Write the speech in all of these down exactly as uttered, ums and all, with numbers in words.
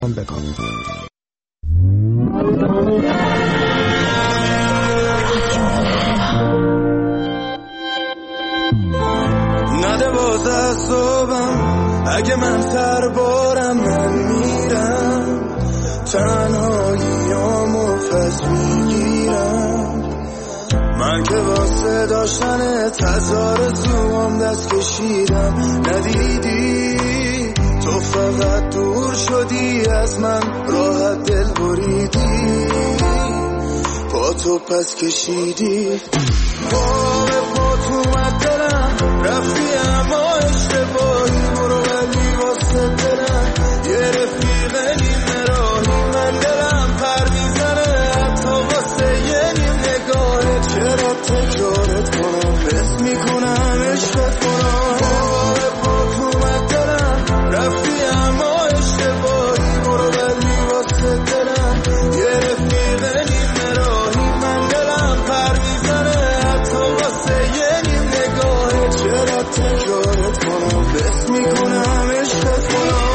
بگم. نده باز از صبحم، اگه من سر بارم من میرم، تنهاییامو پس میگیرم. من که واسه داشتن تزار زوام دست کشیدم، ندیدی تو فقط دور شدی از من، راحت دل بریدی، با تو پس کشیدی. پا به پا تو مد دلم رفتی اما اشتباهی، برو ولی واسه دلم یه رفیق نیمه راهی. من دلم پر میزنه حتی واسه یه نیم نگاهت، چرا تکرارت کنم، حس میکنم عشقت کنم. پا به پا تو مد دلم رفتی اما اشتباهی، برو ولی واسه دلم یه رفیق نیمه راهی. من دلم پر میزنه حتی واسه یه نیم نگاهت، چرا تکرارت کنم، حس میکنم عشقت کنم.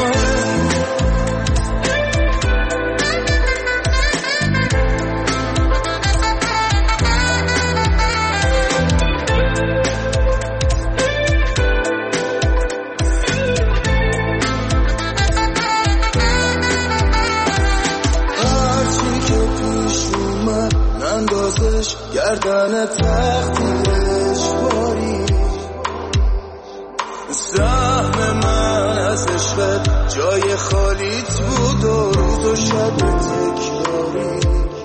گردن تقدیرش باری، سهم من از عشقت جای خالیت بود و روز و شب تکراری.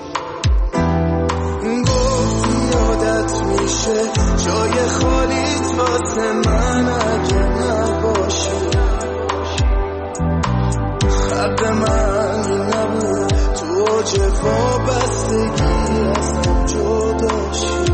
گفتی عادت میشه جای خالیت واسه من اگه نباشی، حق من نبود تو اوج وابستگی ازم جداشی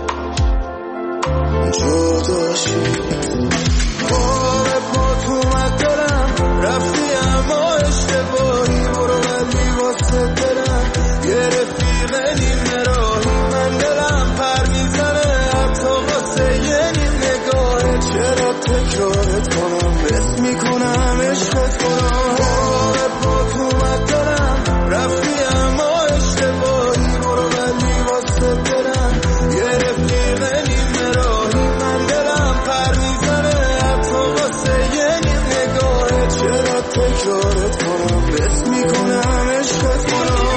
جداشی. پا به پا تو مد دلم رفتی اما اشتباهی، برو ولی واسه دلم یه رفیق نیمه راهی. من دلم پر میزنه حتی واسه یه نیم نگاهت، چرا تکرارت کنم، حس میکنم عشقت کنم. پا به پا تو مد دلم رفتی اما اشتباهی، برو ولی واسه دلم یه رفیق نیمه راهی. من دلم پر میزنه حتی واسه یه نیم نگاهت، چرا تکرارت کنم، حس میکنم عشقت کنم.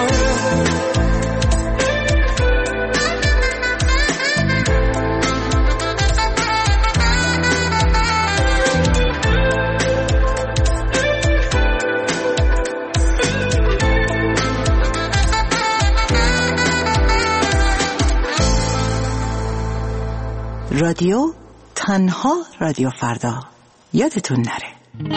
رادیو تنها رادیو فردا، یادتون نره.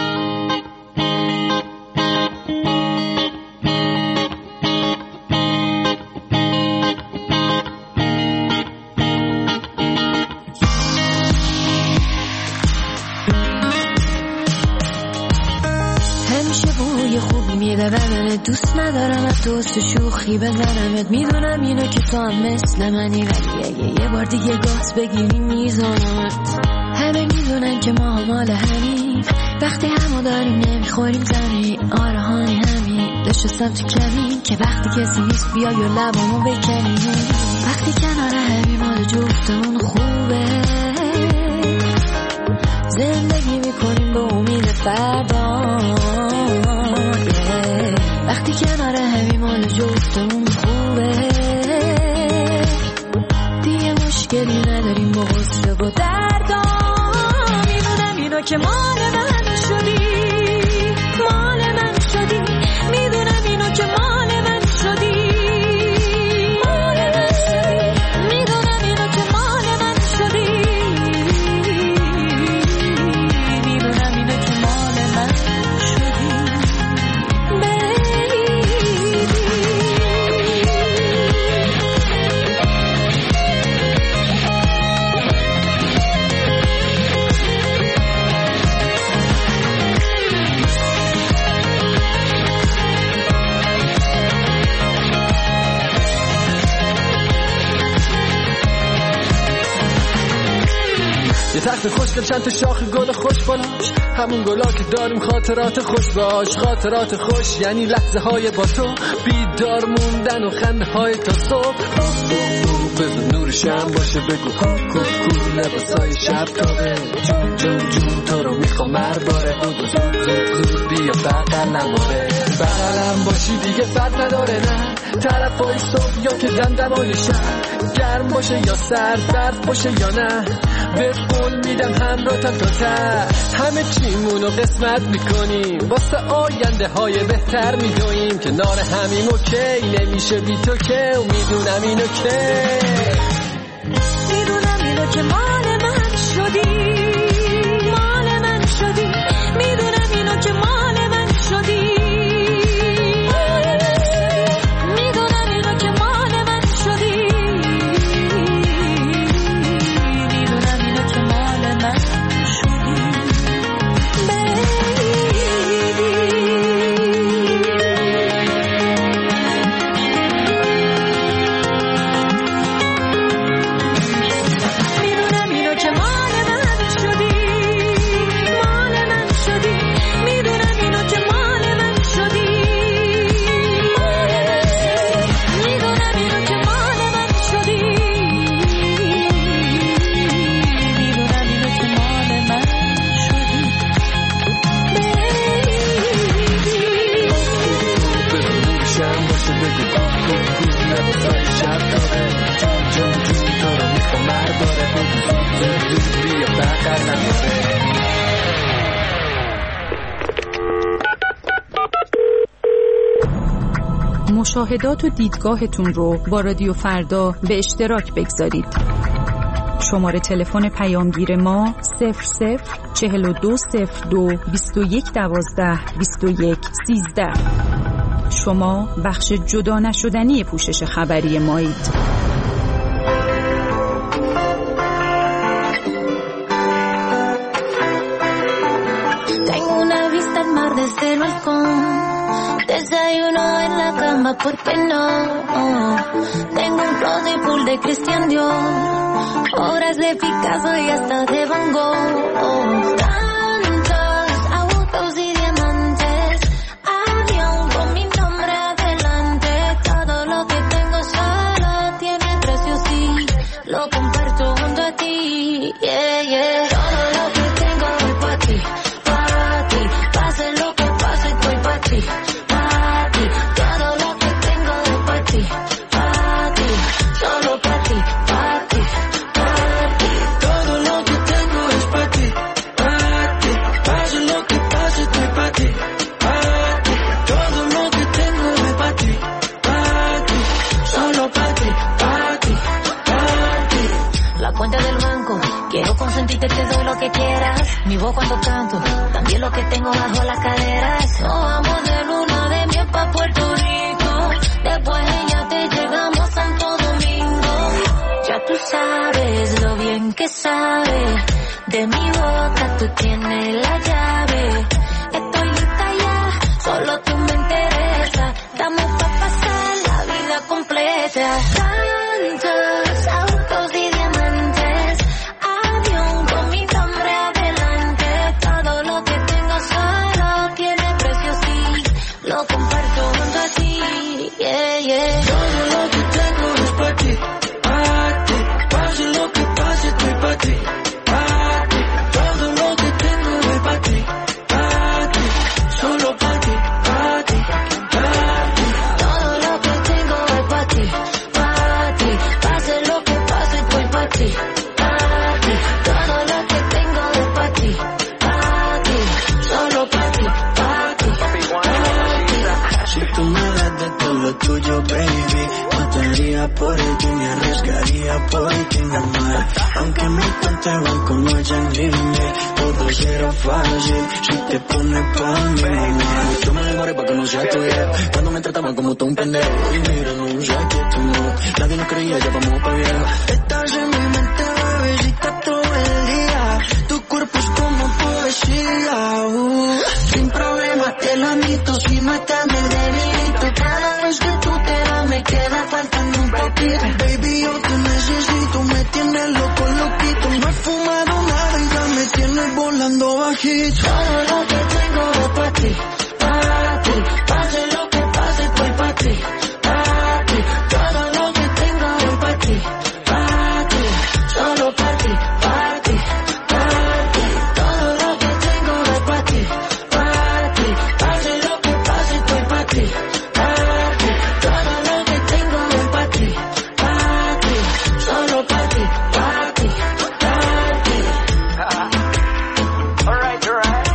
همیشه بوی خوبی میده بدنت، دوست ندارم از دوست شوخی بزنمت. میدونم اینو که تو هم مثل منی، ولی اگه یه بار دیگه گاز بگیری میزنمت. همه میدونن که ما مال همین، وقتی همو داریم نمیخوریم زمین. آره هانی همین نشستم تو کمین، که وقتی کسی نیست بیای و لبامو بکنی. وقتی کنار همین مال جفتمون خوبه، زندگی میکنیم به امید فردا. وقتی کنار همین مال جفتمون خوبه، دیگه مشکلی نداریم با غصه و دردا. میدونم اینو که مال من شدی، مال من شدی. میدونم اینو که مال من شدی، مال من شدی. میدونم اینو که مال من شدی، میدونم اینو که مال من شدی. تخت خوشگل چند تا شاخ گل خوش بالاش، همون گلا که داریم خاطرات خوش باش. خاطرات خوش یعنی لحظه های با تو، بیدار موندن و خنده های تا صبح. بزن نور شم باشه بگو ها کو کو، لباسای شب تابه جون جون جون تو رو میخوام هر باره. بود و زود زود زود بیا بغل نماره، بغلم باشی دیگه فرق نداره نه. طرفای صبح یا که دمدمای شب، گرم باشه یا سرد، برف باشه یا نه، به قول میدم همراهتم تا ته. همه چیمونو قسمت میکنیم، واسه آینده های بهتر میدویم. کنار همیم اوکی نمیشه بی تو که، و میدونم اینو که میدونم اینو که مال من شدی، مال من شدی. میدونم اینو که مال من شدی، میدونم اینو که مال من شدی، میدونم اینو که مال من شدی مشاهدات و دیدگاهتون رو با رادیو فردا به اشتراک بگذارید. شماره تلفن پیامگیر ما صفر صفر چهل و دو صفر دو بیست و یک دوازده بیست و یک سیزده. شما بخش جدا نشدنی پوشش خبری مایید. Desayuno en la cama, ¿por qué no? Oh, tengo un closet full de Christian Dior, obras de Picasso y hasta de Van Gogh. Oh, tantos autos y diamantes, avión con mi nombre adelante. Todo lo que tengo solo tiene precio, sí, lo comparto junto a ti. Yeah, yeah. Todo lo que tengo es para ti, para ti. Pase lo que pase, estoy para ti. Consentirte, te doy lo que quieras. Mi voz cuando canto, también lo que tengo bajo las caderas. Nos vamos de luna de miel pa' Puerto Rico, después ya te llegamos a Santo Domingo. Ya tú sabes lo bien que sabe, de mi boca tú tienes la llave. Estoy lista ya, solo tú me interesa. Damos pa' pasar la vida completa. Tantos autos y diamantes, con mi nombre adelante. Todo lo que tengo solo tiene precio, sí, lo comparto junto a ti. Yeah, yeah. Todo lo que tengo es para ti, para ti. Pase lo que pase, estoy para ti, para ti. Todo lo que tengo es para ti, para ti. Solo para ti, para ti, para ti. Todo lo que tengo es para ti, para ti. Pase lo que pase, estoy para ti. Tuyo, baby, mataría por ti, me arriesgaría por ti, mi amor. Aunque mi cuenta de banco no haya límite, todo será fácil si te pones pa' mí. Yo me demoré pa' que no sea tu viejo, cuando me trataban como todo un pendejo. Y mira, no sé qué tu no, nadie nos creía, ya vamos pa' viejo. Estás en mi mente, bebecita, todo el día. Tu cuerpo es como poesía, uh. Sin problema te la admito, si no estás me delito. Cada vez que tú te vas me queda faltando un poquito. Baby, yo te necesito, me tienes loco, loquito. No he fumado nada sale volando bajito. Todo lo que tengo es para ti, para ti. Pase lo que pase, estoy para ti, para ti. Todo lo que tengo es para ti, para ti. Solo para ti, para ti, para ti. Todo lo que tengo es para ti, para ti. Pase lo que pase, estoy para ti, para ti. Todo lo que tengo es para ti, para ti. Solo para ti, para ti, para ti. Alright, alright.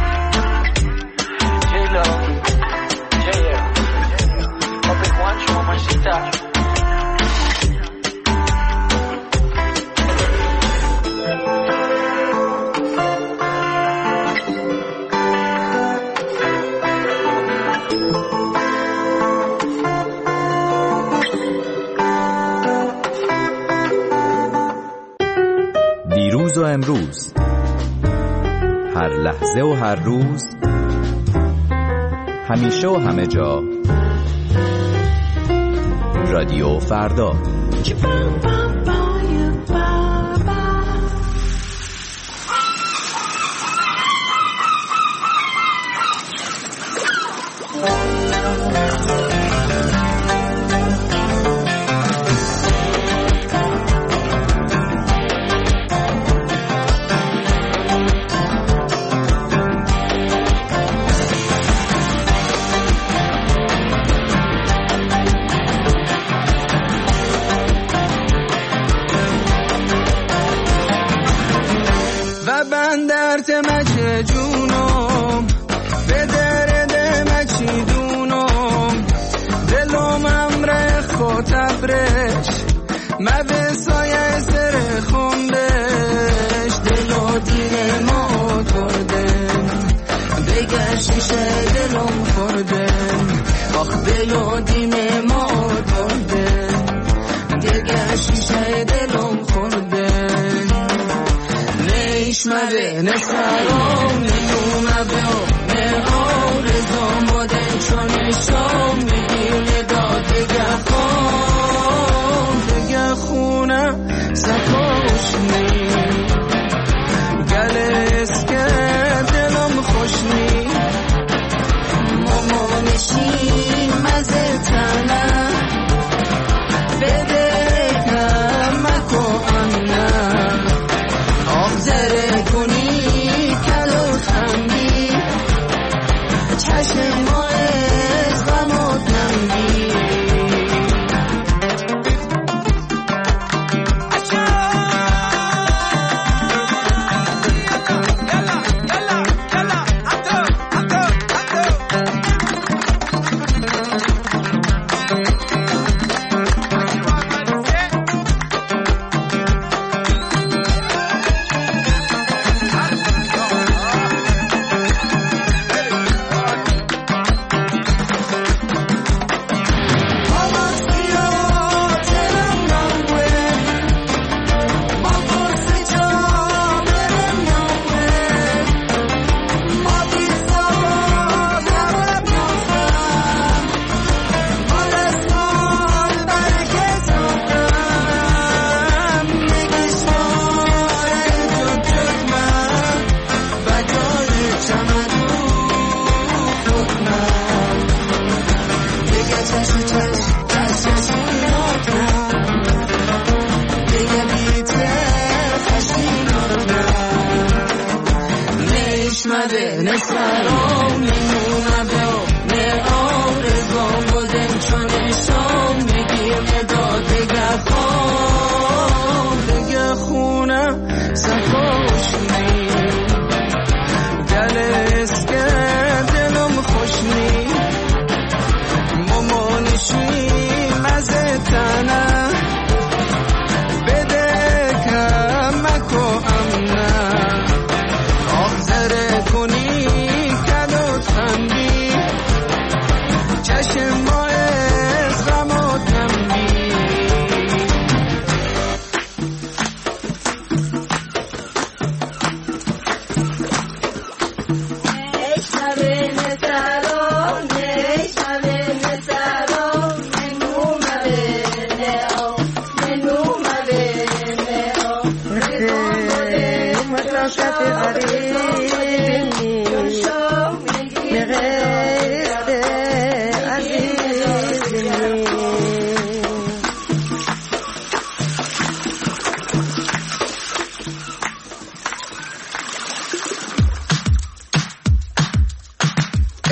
J-Lo, J-L. Hope it wants you, mamacita. دیروز و امروز، هر لحظه و هر روز، همیشه و همه جا، رادیو فردا. بندرت مچه جونم به درد مچی دونم دلم امره خطبرش ما به سایه سر خوندش دلو دین ما تردم بگر شیشه دلم خوردم آخ دلو دین ما تردم بگر شیشه دلم خوردم نشمده نسرم ننومده نهارزم بودن چونشم میگیر نداد دگه خون دگه خونه سکاشنی گل اسکه دلم خوشنی مامانشی مزه تنه بده کمکو امنه آخزره کنی کلو خندی چشم ما از غمات نمگی Shut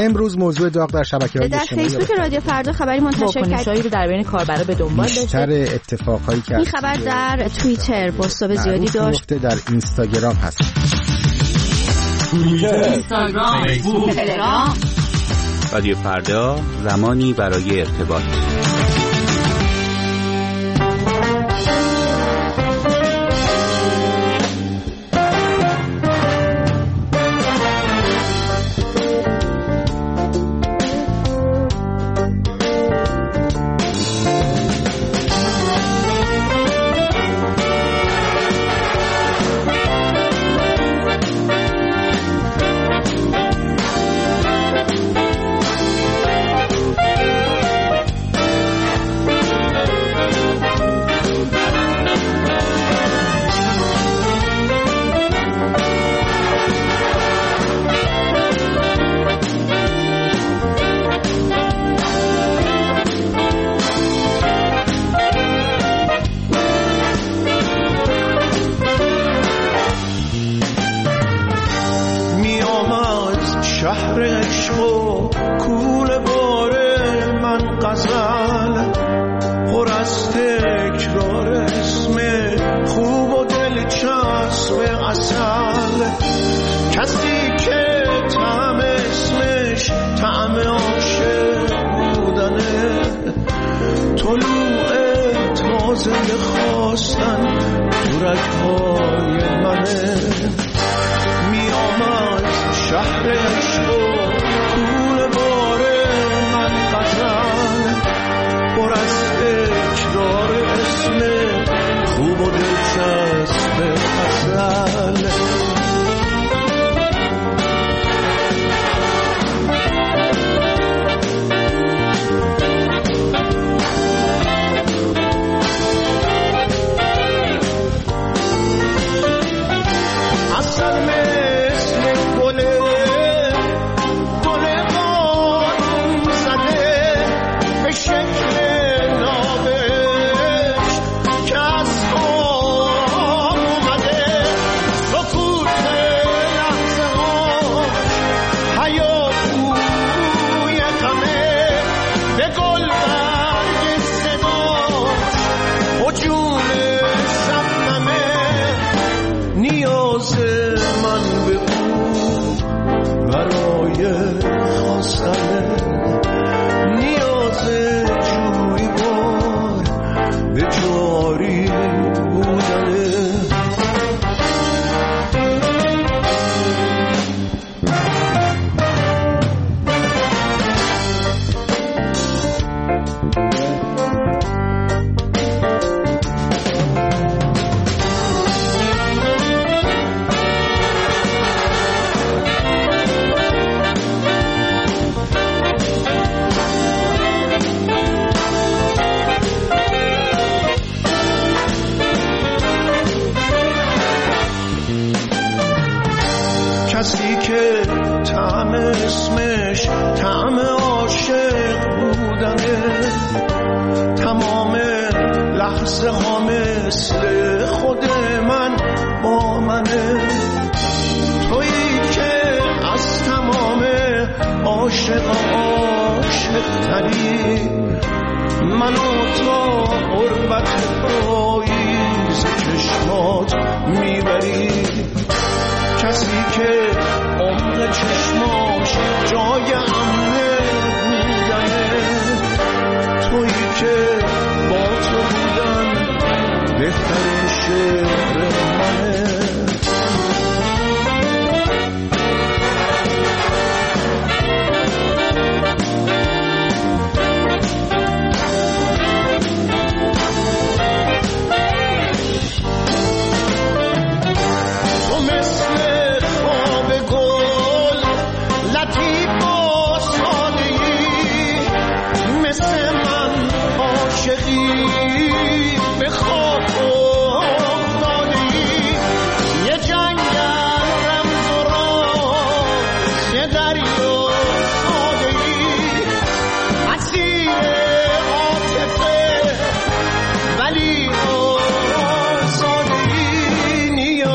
امروز موضوع داغ در شبکه‌های در اجتماعی فیسبوک رادیو فردا خبری منتشر کرد. واکنشایی رو در بین کاربرا به دنبال داشته. بیشتر اتفاقایی که این خبر در توییتر بازتاب زیادی داشت. در اینستاگرام هست. اینستاگرام، فیسبوک، تلگرام. رادیو فردا، زمانی برای ارتباط.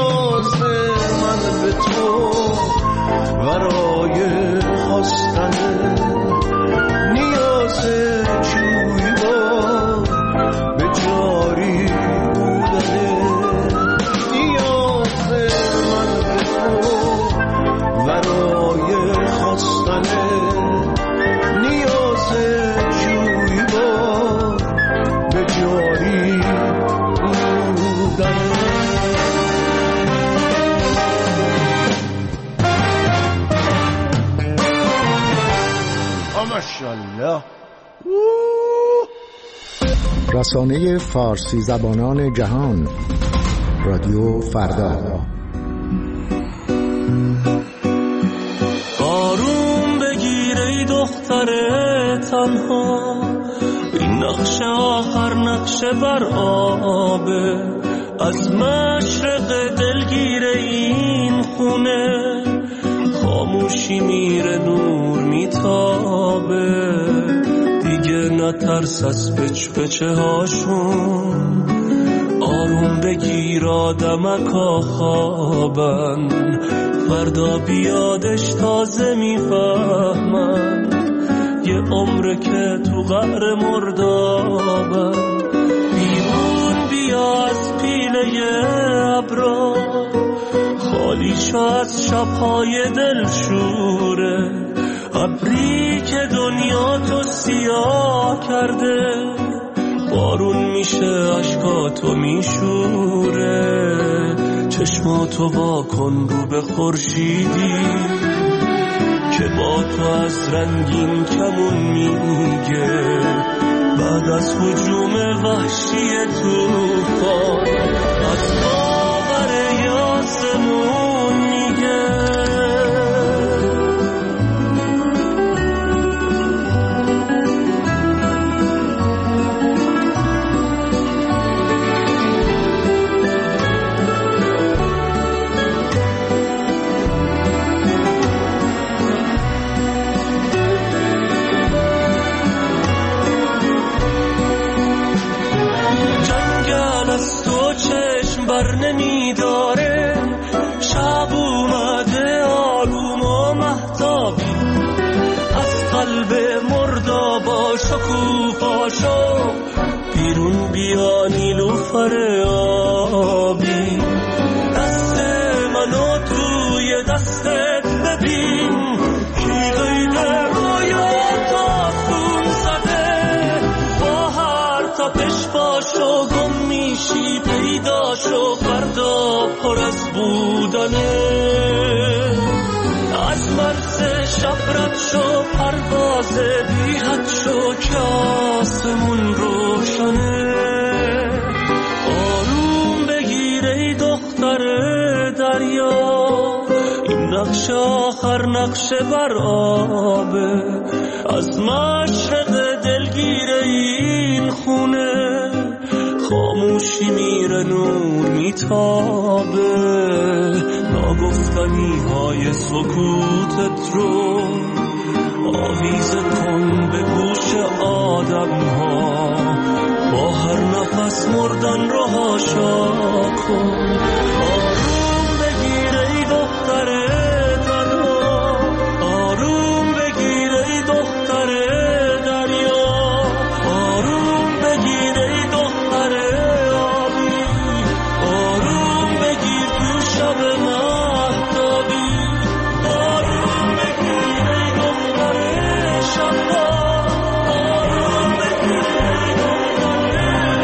برای خواستن رسانه فارسی زبانان جهان، رادیو فردا. آروم بگیر ای دختر تنها، این نقش آخر نقش بر آبه، از مشرق دلگیر این خونه، خاموشی میره نور میتابه، دیگه نترس از پچ پچه هاشون، آروم بگیر آدمکا خوابن، فردا بیادش تازه میفهمن، یه عمره که تو قعر مردابن، بیرون بیا از پیله ابرا، خالی شو از شبهای دلشوره، ابری که دنیا تو سیاه کرده، بارون میشه اشکاتو میشوره، چشماتو واکن رو به خورشیدی که با تو از رنگین کمون میگه، بعد از هجوم وحشی طوفان از باور یاسمون میگه. چشم بر نمیداره، شب اومده آروم و مهتابی، از قلب مردابا شکوفاشو بیرون بیا نیلوفر آبی، دست منو توی دستت ببین، کی قید رویات آسون زده، با هر تپش باشو گم میشی، پیداشو فردا پر از بودنه، از مرز شب رد شو پرواز بی حد شو که آسمون روشنه، آروم بگیر ای دختر دریا، این نقش آخر نقش بر آبه، از مشرق دلگیر این خونه، خاموشی میره نور میتابه، ناگفتنی های سکوتت رو آویزه کن به گوش آدم ها، با هر نفس مردن رو هاشا کن، آروم بگیر ای دختر تنها، آروم بگیر ای دختر دریا، آروم بگیر ای دختر آبی، آروم بگیر تو شب مهتابی، آروم بگیر ای دختر شبا، آروم بگیر ای دختر.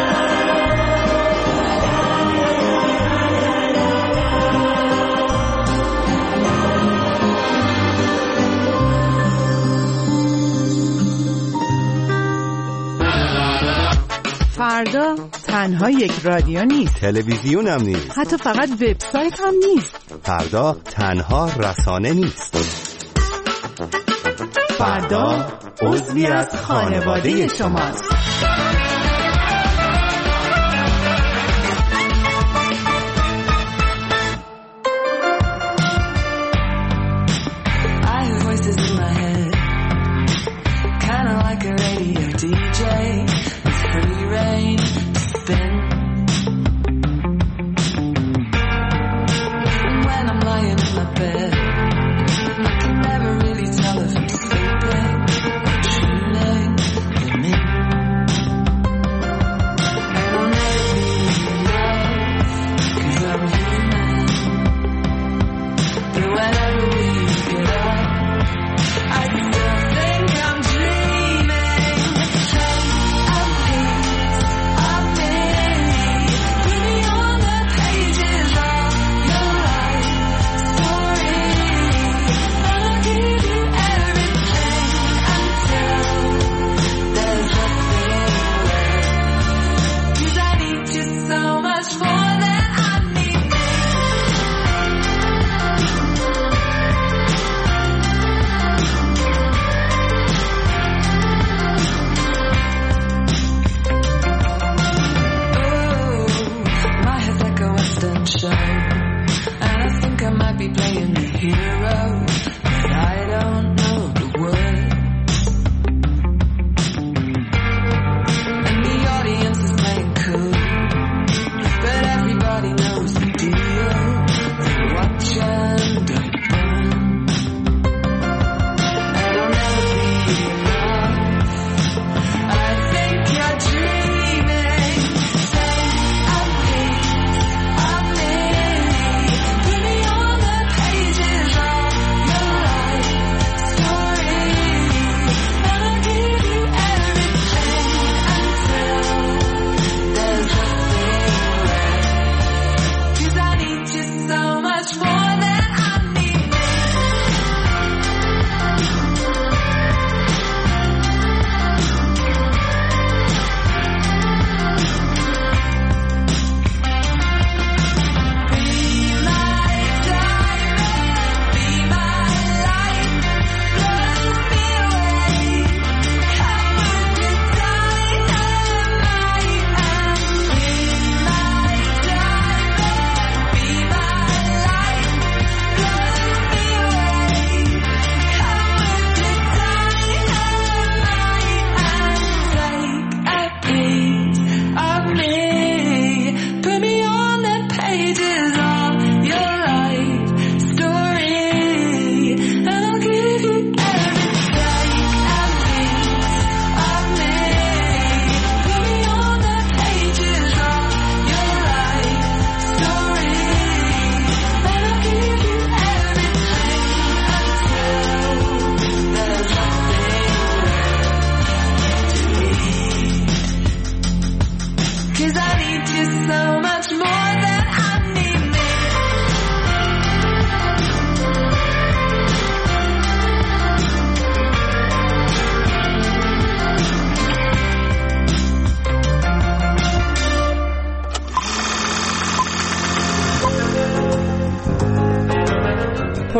فردا تنها یک رادیو نیست، تلویزیون هم نیست، حتی فقط وبسایت هم نیست. فردا تنها رسانه نیست، فردا عضوی از خانواده شماست.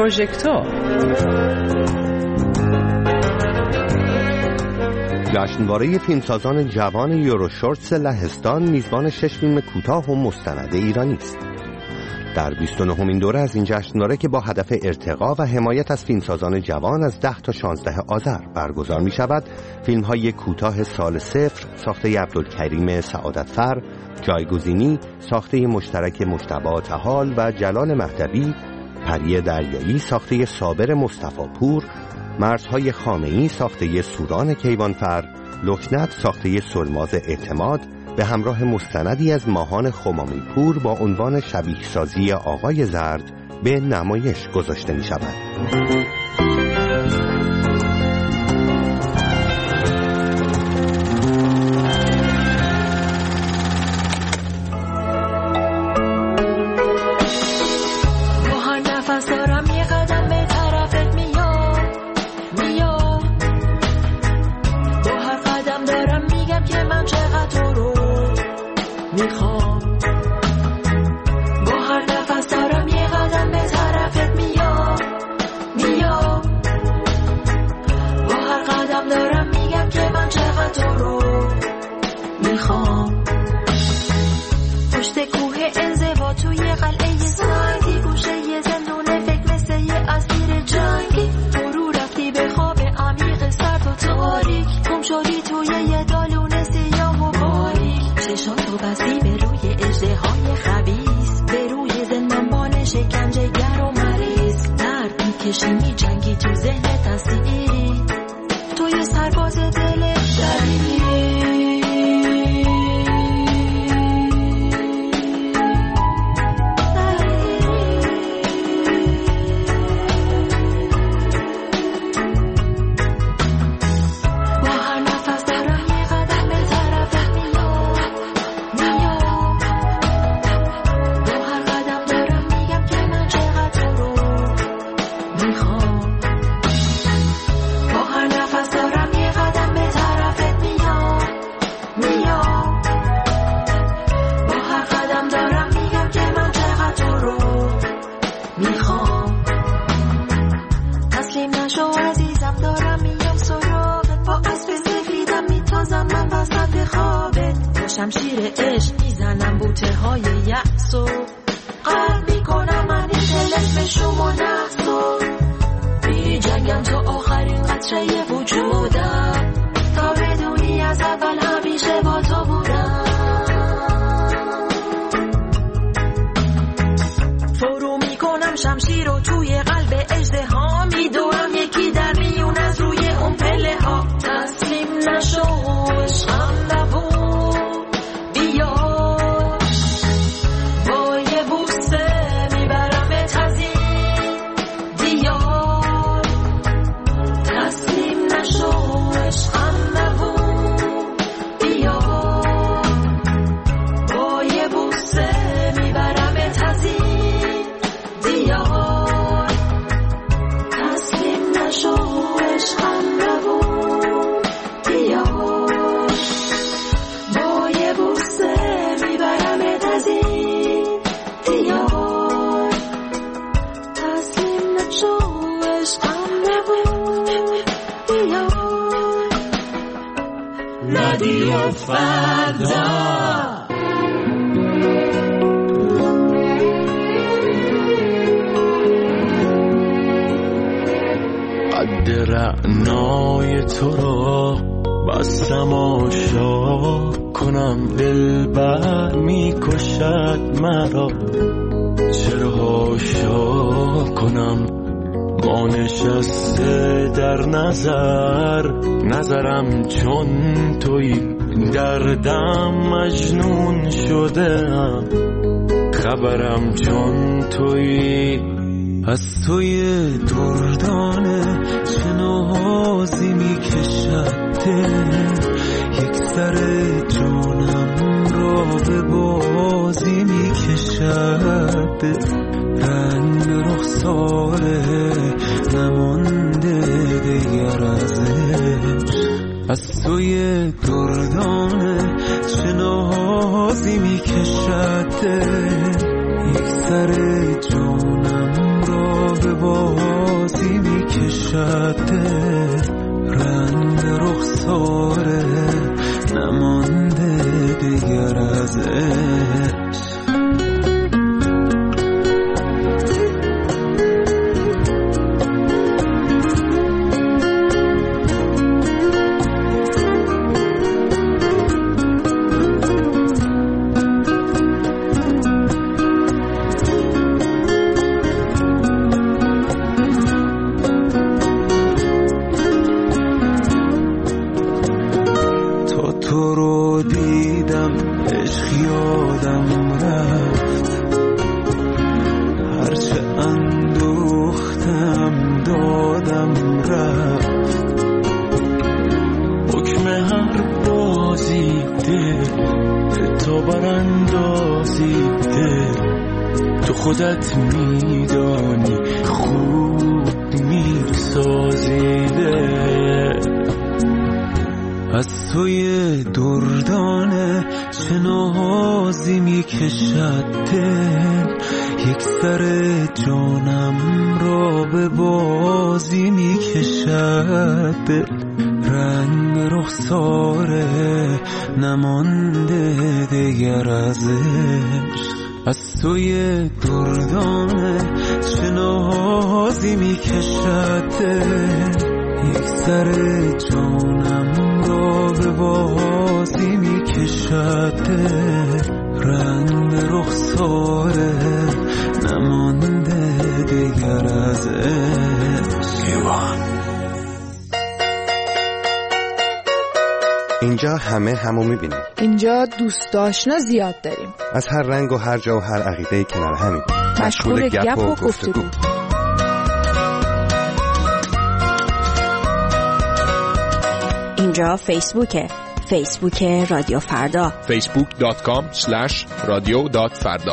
پروژکتور. جشنواره فیلمسازان جوان یوروشورتس لهستان میزبان شش فیلم کوتاه و مستند ایرانی است. در بیست و نهمین دوره از این جشنواره که با هدف ارتقا و حمایت از فیلمسازان جوان از ده تا شانزده آذر برگزار می شود، فیلم های کوتاه سال صفر ساخته عبدالکریم سعادتفر، جایگزینی ساخته مشترک مجتبی طحال و جلال مهدوی، پری دریایی ساخته صابر مصطفی پور، مرزهای خامه‌ای ساخته سوران کیوانفر، لکنت ساخته سلماز اعتماد به همراه مستندی از ماهان خمامی پور با عنوان شبیه سازی آقای زرد به نمایش گذاشته می شود. رادیو فردا. قد رعنای تو را بستم آشا کنم، دلبر می کشد مرا چرا هاشا کنم، ما نشسته در نظر نظرم چون توی دردم مجنون شدم، خبرم چون توی از توی دردانه چه نازی می کشد دل، یک سر جانم را به بازی می کشد، رنگ رخساره نمانده دیگر ازش، از توی دردانه چه نازی می کشد، یک سر جانم را به بازی میکشد، رنگ رخساره نمانده دیگر از عشق. خودت میدانی خوب میسازیده، از توی دردانه چه نازی میکشد دل، یک سر جانم را به بازی میکشد دل، رنگ رخساره نمانده دیگر از عشق. از توی دردانه چه نازی میکشد دل، یک سر جانم را به بازی میکشد دل، رنگ رخساره نمانده دیگر از عشق. اینجا همه همو میبینیم. اینجا دوست آشنا زیاد داریم. از هر رنگ و هر جا و هر عقیده‌ای کنار همین. مشغول گپ و گفتگو. اینجا فیسبوکه. فیسبوک رادیو فردا. فیسبوک دات کام اسلش رادیو دات فردا.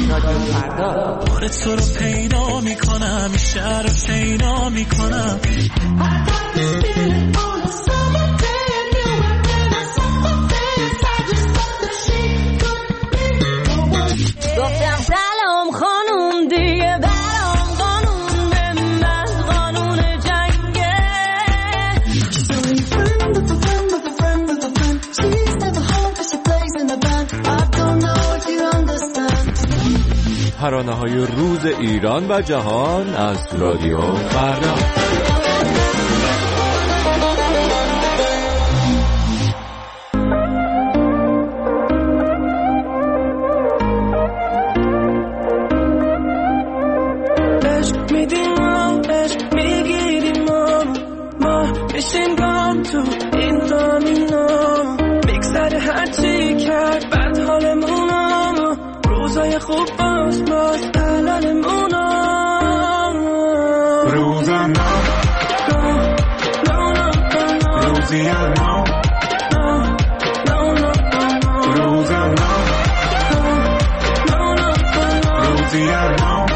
رادیو فردا. بار تو رو پیدا میکنم، شهر رو شینا میکنم. گفتم سلام خانوم دیگه برام قانون به من قانون جنگه. ترانه‌های روز ایران و جهان از رادیو فردا. خوب باز باز علالمونا روزانا روزیانا روزانا روزیانا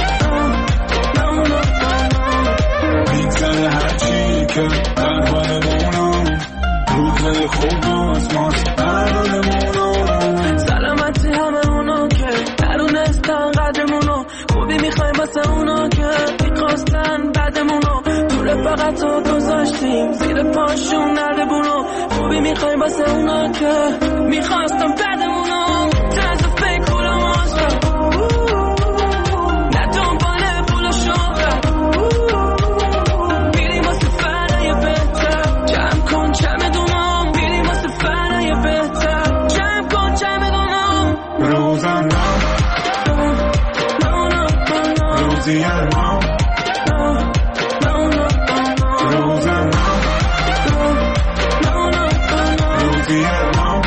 میگذره هرچی که در حالمونا روزای خوب باز باز علالمونا سلامتی همه اونا که درونستان قدرمونو خوبی میخوایم واسه اونا که میخواستن بعدمونو دور فقط تو گذاشتیم زیر پاشون نرده بونو خوبی میخوایم واسه اونا که میخواستن بعدمونو تنز و فکر و مازرم نه دنباله پول و شهرت میریم واسه فرای بهتر جمع کن چمدونام میریم واسه فرای بهتر جمع کن چمدونام روزانا روزیانا روزانا روزیانا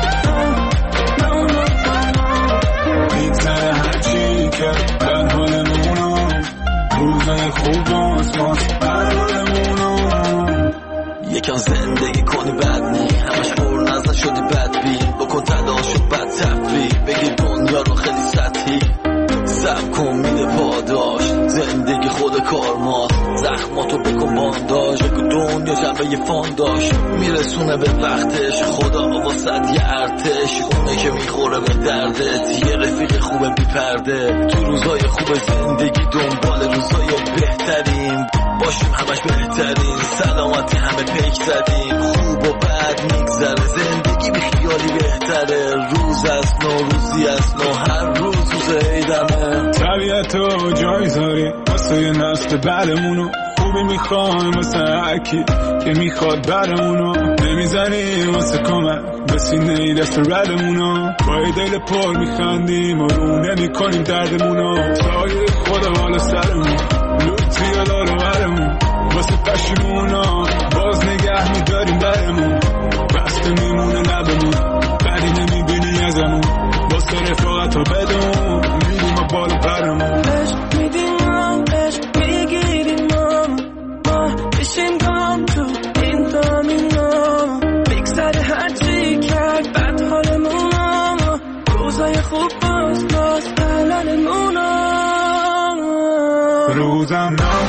میگذره هرچی که در حالمونو روزای خوب باز باز حالمونو یکم زندگی کنی بد نی همش پر نزد شدی بد بی بکن تلاش و بد تفری بگی دنیا رو خیلی سطحی سب کن میده پاداش زندگی خود کارمات زخماتو بکن بانداش بگو دنیا جنبه فانداش میرسونه به وقتش خدا واسد یه ارتش اونه که میخوره به دردت یه رفیق خوبه بی پرده تو روزای خوب زندگی دنبال روزای بهترین باشیم همش بهترین سلامتی همه پیک زدیم خوب و بد میگذره زندگی بی خیالی بهتره روز از نو روزی از نو هر روز روز عیدمه طبیعتو جای زاری واسه یه نسل بعدمونو خوبی میخوایم واسه هرکی که میخواد برمونو نمیزنیم واسه کمک به سینه دست ردمونو با یه دل پر میخندیم و رو نمیکنیم دردمونو سایه خدا بالا سرمون لوتی و دارو برمون واسه پشیمونا باز نگه میداریم برمون بسته میمونه لبمون بدی نمیبینی ازمون واسه رفاقت رو بدون میریم و بالا پرمون عشق میدیم هم عشق میگیریم هم ما بشیم گام تو این دامینا میگذره هرچی کرد بد حالمون هم روزای خوب باز باز حلالمون هم روزم نام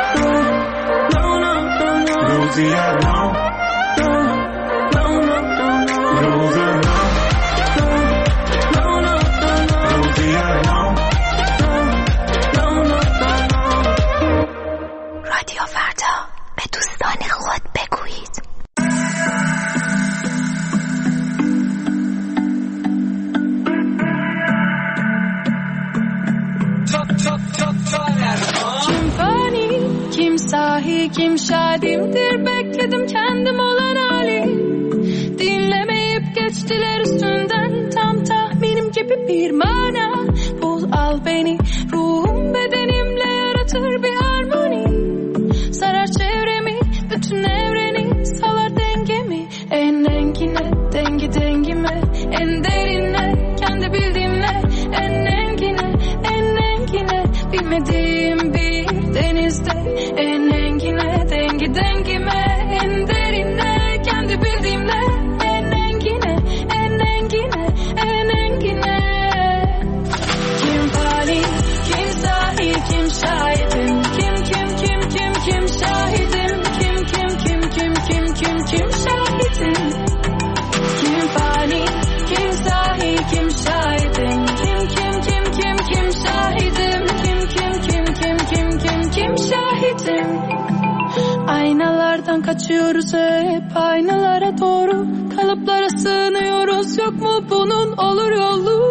روزیم نام روزم نام رادیو فردا به دوستان خود بگویید. Kim fani, kim sahi, kim şadimdir bekledim kendim olan hali. Dinlemeyip geçtiler üstünden tam tahminim gibi bir mana. Bul al beni, ruhum bedenimle yaratır bir harmoni. Sarar çevremi, bütün evreni salar dengemi. En engine, dengi dengime, en derine, kendi bildiğimle. En engine, en engine, bilmediğim bir denizde. En engine, dengi dengime, en derine, kendi bildiğimle. En engine, en engine, en engine. kaçıyoruz hep aynalara doğru, kalıplara sığınıyoruz, yok mu bunun olur yolu?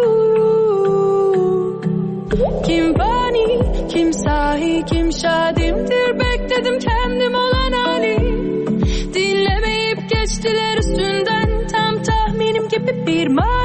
Kim bani, kim sahi, kim şadimdir, bekledim kendim olan hali. Dinlemeyip geçtiler üstünden, tam tahminim gibi bir mal.